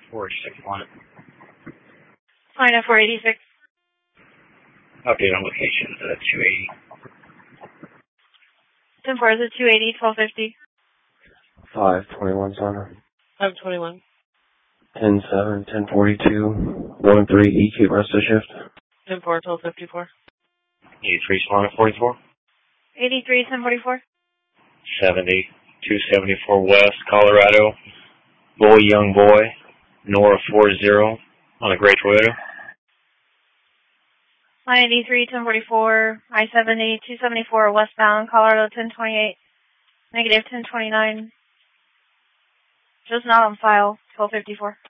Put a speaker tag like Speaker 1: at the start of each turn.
Speaker 1: 461.
Speaker 2: Line at 486.
Speaker 1: Update on location, 280.
Speaker 2: 10-4 is at 280, 1250.
Speaker 3: 521 Sana.
Speaker 2: 521.
Speaker 3: 10-7, 1042, 1-3, EQ rest of shift.
Speaker 2: 10-4, 1254.
Speaker 1: 83 Swana 44.
Speaker 2: 83, 1044.
Speaker 1: 70, 274 West, Colorado. Boy, young boy, Nora 40 on a gray Toyota.
Speaker 2: Line 83, 1044, I-70, 274 westbound, Colorado 1028, negative 1029. Just not on file, 1254.